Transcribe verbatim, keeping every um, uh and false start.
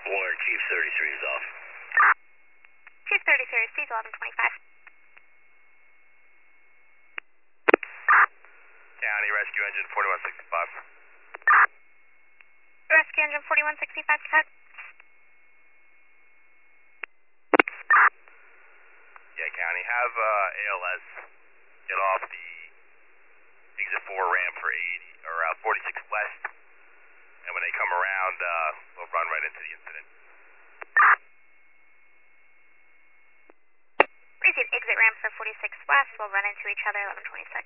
Warren, Chief thirty-three is off. Chief thirty-three, received eleven twenty-five. County Rescue Engine forty-one sixty-five. Rescue Engine forty-one sixty-five, cut. Yeah, County, have uh, A L S get off the exit four ramp for eighty, or uh, forty-six West, and when they come around, uh, we'll run right into the incident. Received exit ramp for forty-six West, we'll run into each other eleven twenty-six.